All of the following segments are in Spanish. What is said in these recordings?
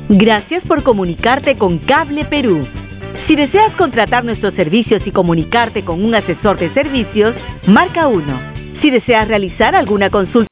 Gracias por comunicarte con Cable Perú. Si deseas contratar nuestros servicios y comunicarte con un asesor de servicios, marca 1. Si deseas realizar alguna consulta...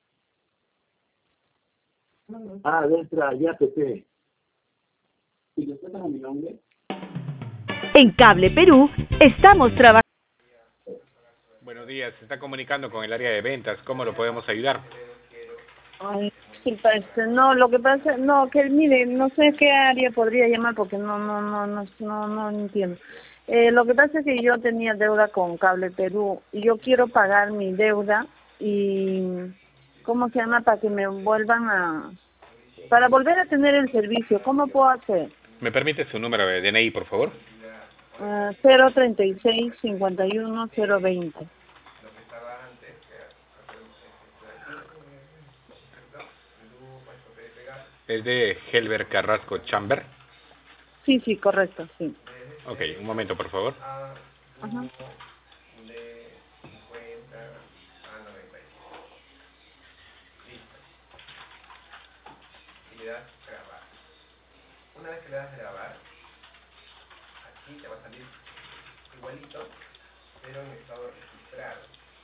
Ya, Pepe. ¿Y le a mi nombre? En Cable Perú estamos trabajando... Buenos días, se está comunicando con el área de ventas. ¿Cómo lo podemos ayudar? Ay, disculpa, no, lo que pasa, no, que mire, no sé qué área podría llamar porque no entiendo. Lo que pasa es que yo tenía deuda con Cable Perú y yo quiero pagar mi deuda y, ¿cómo se llama? Para que me para volver a tener el servicio, ¿cómo puedo hacer? ¿Me permite su número de DNI, por favor? 036-51-020. Es de Helber Carrasco Chamber. Sí, correcto, sí. Ok, un momento, por favor. Ajá. Una vez que le das a grabar, aquí te va a salir igualito, pero en estado registrado.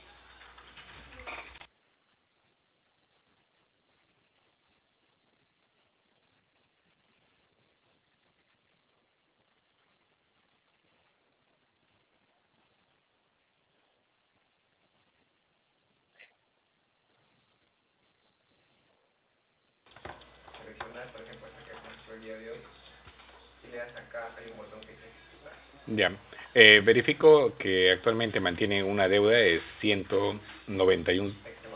Seleccionar, por ejemplo, esta que es el día de hoy, y le das acá, hay un botón que dice ejecutar. Ya. Verifico que actualmente mantiene una deuda de 191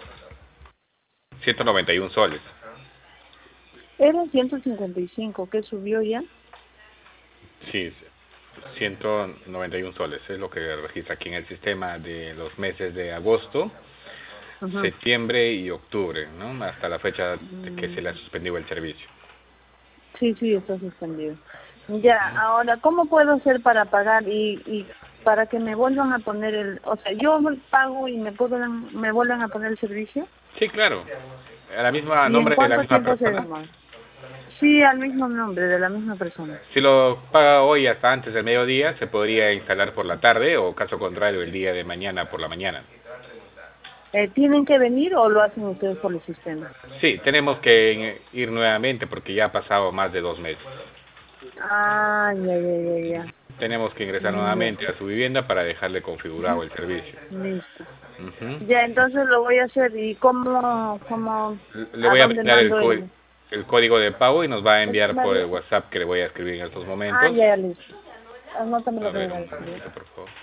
soles. Era 155, ¿qué subió ya? Sí, 191 soles. Es lo que registra aquí en el sistema de los meses de agosto, Ajá. septiembre y octubre, ¿no? Hasta la fecha de que se le ha suspendido el servicio. Sí, está suspendido. Ya, ahora, ¿cómo puedo hacer para pagar y para que me vuelvan a poner o sea, yo pago y me vuelvan a poner el servicio? Sí, claro. A la misma ¿Y en nombre de la cuánto misma tiempo se persona. demora? Sí, al mismo nombre de la misma persona. Si lo paga hoy hasta antes del mediodía, se podría instalar por la tarde o, caso contrario, el día de mañana por la mañana. ¿Tienen que venir o lo hacen ustedes por el sistema? Sí, tenemos que ir nuevamente porque ya ha pasado más de 2 meses. Ah, ya. Tenemos que ingresar nuevamente a su vivienda para dejarle configurado el servicio. Listo. Ujú. Ya, entonces lo voy a hacer. ¿Y cómo Le a voy a dónde brindar mando el código de pago y nos va a enviar por el WhatsApp que le voy a escribir en estos momentos. ya, listo. Anótame A lo que me ver, va a un escribir. momentito, por favor.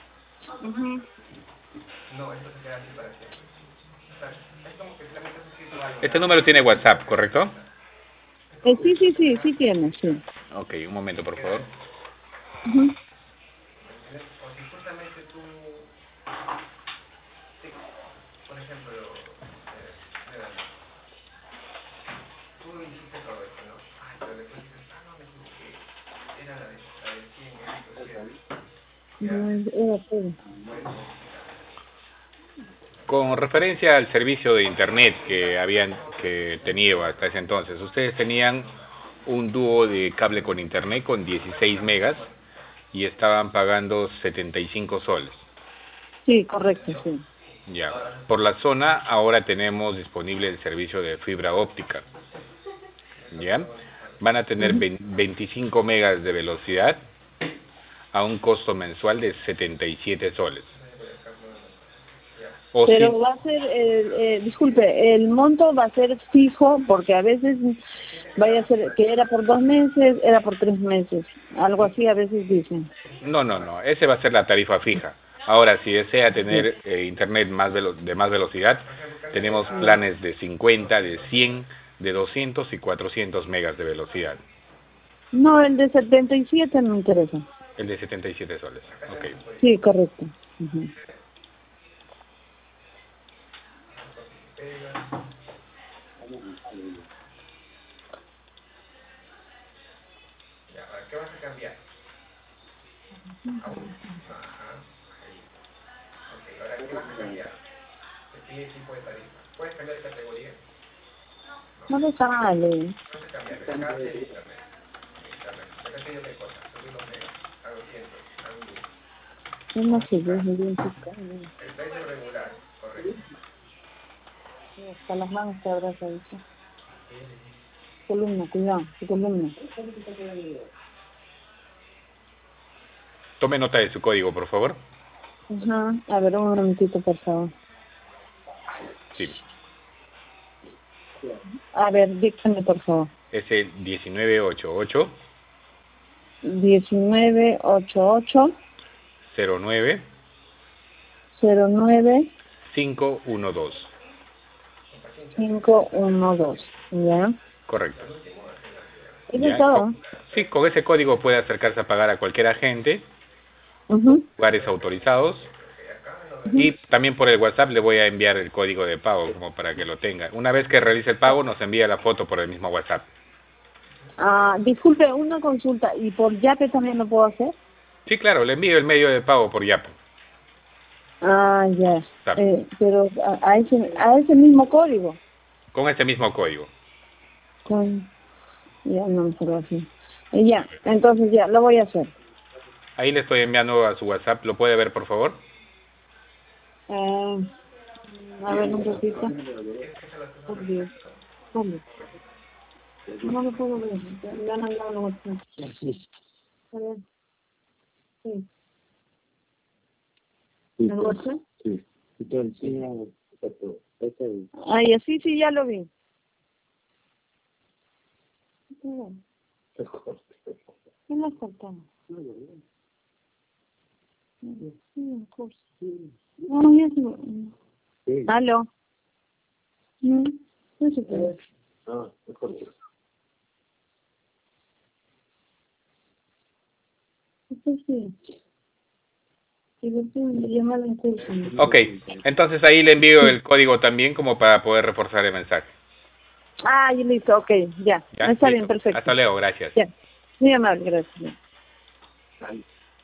No, esto se queda así para siempre. O sea, es como que solamente has escrito algo. Este número tiene WhatsApp, ¿correcto? Sí tiene, sí. Ok, un momento, por favor. O si justamente tú, sí, por ejemplo, tú hiciste todo esto, ¿no? Ay, pero después dices, no, me equivoqué. Era la de 100, Con referencia al servicio de internet que habían tenido hasta ese entonces, ustedes tenían un dúo de cable con internet con 16 megas y estaban pagando 75 soles. Sí, correcto, sí. Ya. Por la zona ahora tenemos disponible el servicio de fibra óptica. ¿Ya? Van a tener 25 megas de velocidad a un costo mensual de 77 soles. Pero va a ser, disculpe, el monto va a ser fijo porque a veces vaya a ser que era por 2 meses, era por 3 meses, algo así a veces dicen. No, ese va a ser la tarifa fija. Ahora, si desea tener internet de más velocidad, tenemos planes de 50, de 100, de 200 y 400 megas de velocidad. No, el de 77 me interesa. El de 77 soles, ok. Sí, correcto. Ya, ¿para qué vas a cambiar? Ok, ahora ¿qué vas a cambiar? ¿Qué tipo de tarifa? ¿Puedes cambiar de categoría? No le sale. No se cambia, de cable de internet. pequeño me cosa, subir los megas, a 200, a 1000. Yo no sé, yo soy bien chica. El precio regular, correcto. Hasta las manos te abraza eso. Columna, cuidado, tu columna. Tome nota de su código, por favor. Ajá. A ver, un momentito, por favor. Sí. A ver, dígame, por favor. Es el 1988 1988 09 09 512. 512. ¿Ya? Correcto. ¿Eso Ya, es todo? Sí, con ese código puede acercarse a pagar a cualquier agente, lugares autorizados, y también por el WhatsApp le voy a enviar el código de pago como para que lo tenga. Una vez que realice el pago nos envía la foto por el mismo WhatsApp. Ah, disculpe, una consulta. ¿Y por Yape también lo puedo hacer? Sí, claro, le envío el medio de pago por Yapo. Ah, ya. Claro. Pero a ese mismo código. Con ese mismo código. Ya, no me acuerdo así. Ya, entonces ya, lo voy a hacer. Ahí le estoy enviando a su WhatsApp, ¿lo puede ver por favor? A ver, un ratito. Por Dios. ¿Cómo? No lo puedo ver. Ya no lo WhatsApp. A ver. Sí. ¿El WhatsApp? Sí. Entonces, Ay, así sí, ya lo vi. ¿Qué nos cortamos? No, ya se... ¿Aló? Eso qué. mejor. Eso sí. Y después me llaman en curso. Ok, entonces ahí le envío el código también como para poder reforzar el mensaje. Ah, y listo, ok, ya. ¿Ya? Está Listo. bien, perfecto. Hasta luego, gracias. Ya. Muy amable, gracias.